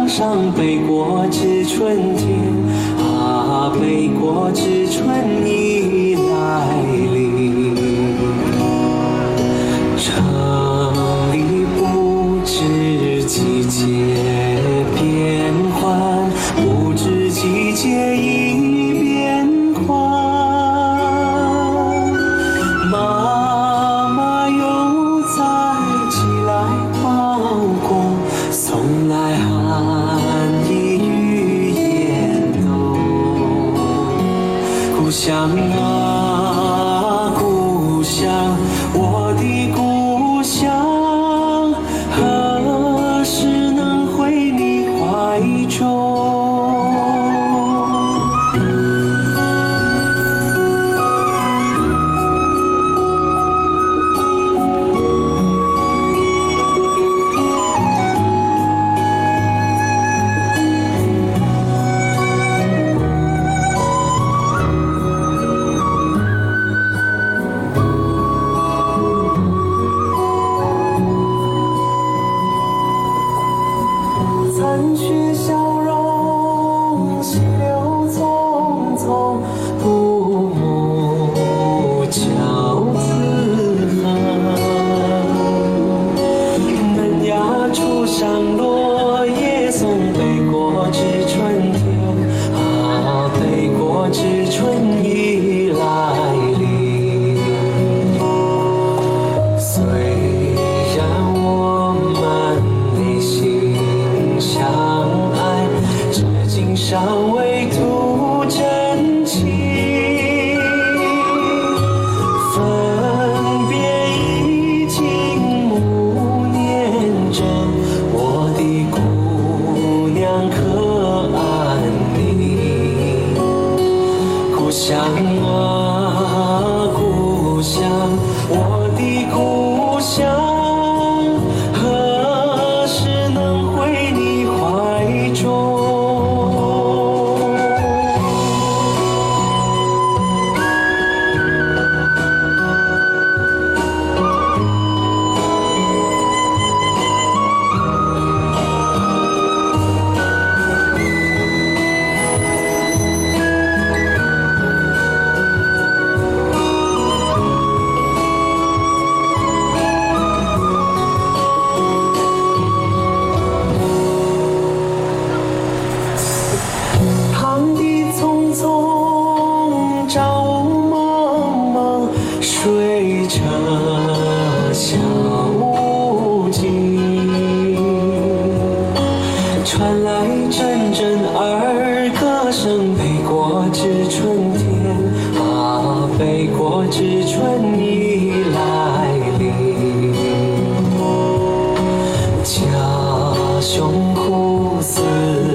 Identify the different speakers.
Speaker 1: 江上北国之春天啊，北国之春已来临。城里不知季节变换，不知季节已变换。妈妈又在寄来包裹，送来寒意与烟斗。故乡啊，故乡，我的故乡，何时能回你怀中？残雪笑容，溪流匆匆，布幕交自横。嫩芽初上落叶送北国之春天啊，北国之春已来临。虽然我们内心相爱，至今尚未吐真情。分别已经5年整，我的姑娘可安宁？故乡啊，故乡，我的故乡，何时能回你怀中？堂弟匆匆，朝雾蒙蒙，水车小无尽。传来阵阵儿歌声，北国之春天啊，北国之春已来临。家兄苦思